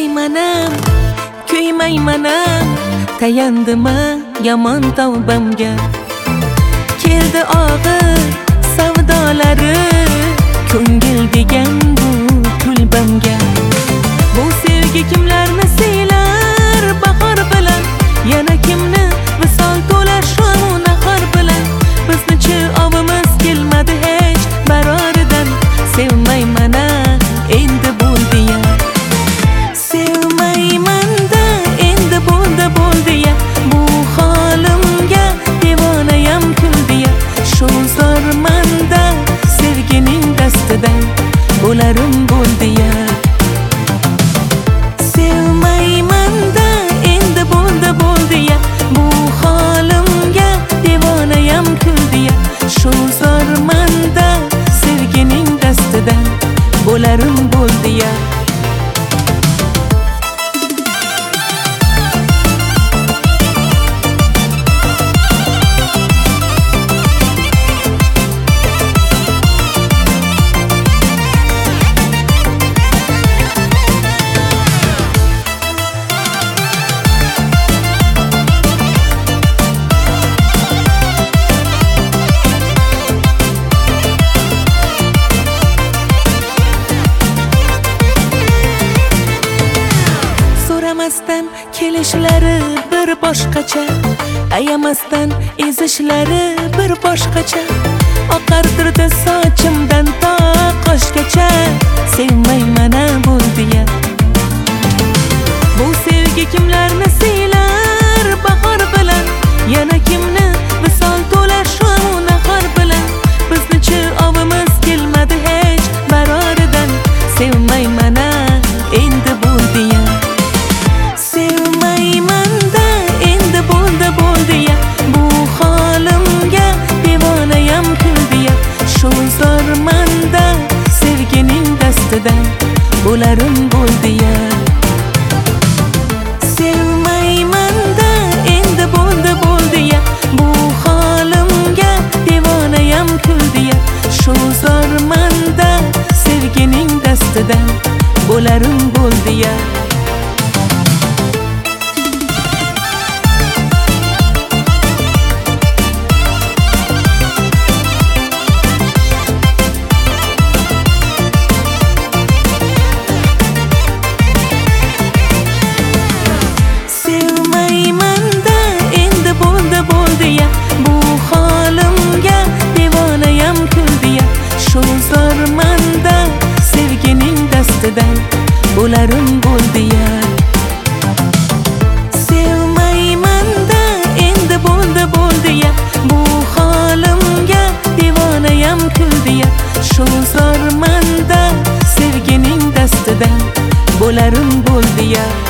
Kuymaymanam, kuymaymanam, tayandima yomon tavbamga. Keldi og'ir savdolari, ko'ngil degan bu kulbamga. Bu sevgi kimlarni siylar bahor bilan, yana kimni visol to'lar shom nahor bilan. Bizni-chi ovimiz kelmadi hech baroridan. Sevmayman-a endi bo'ldi-ya, sevmayman-da endi bo'ldi-ya. Bu holimga devonayam kuldi-ya. Shu zormanda sevgining dastidan bo'larim bo'ldi-ya. Sevmayman-da endi bo'ldi-ya. Bu holimga devonayam kuldi-ya. Shu zormanda sevgining dastidan bo'larim bo'ldi-ya. So'ramasdan kelishlari bir boshqacha, ayamasdan ezishlari bir boshqacha. Oqartirdi sochimdan to qoshgacha. Sevmayman-a bo'ldi-ya. Bu sevgi kimlarni siylar bahor bilan, yana kimni visol to'lar shom nahor bilan. Bizni-chi ovimiz kelmadi hech baroridan. Sevmayman-a endi bo'ldi-ya. Sevmayman-da endi bo'ldi-ya. Bu holimga devonayam kuldi-ya. Shu zormanda sevgining dastidan bo'larim bo'ldi-ya. Sevmayman-da endi bo'ldi-ya. Bu holimga devonayam kuldi-ya. Shu zormanda sevgining dastidan bo'larim bo'ldi-ya. Bu holimga devonayam kuldi-ya. Shu zormanda sevgining dastidan bo'larim bo'ldi-ya. Sevmayman-da endi bo'ldi-ya. Bu holimga devonayam kuldi-ya. Shu zormanda sevgining dastidan bo'larim bo'ldi-ya.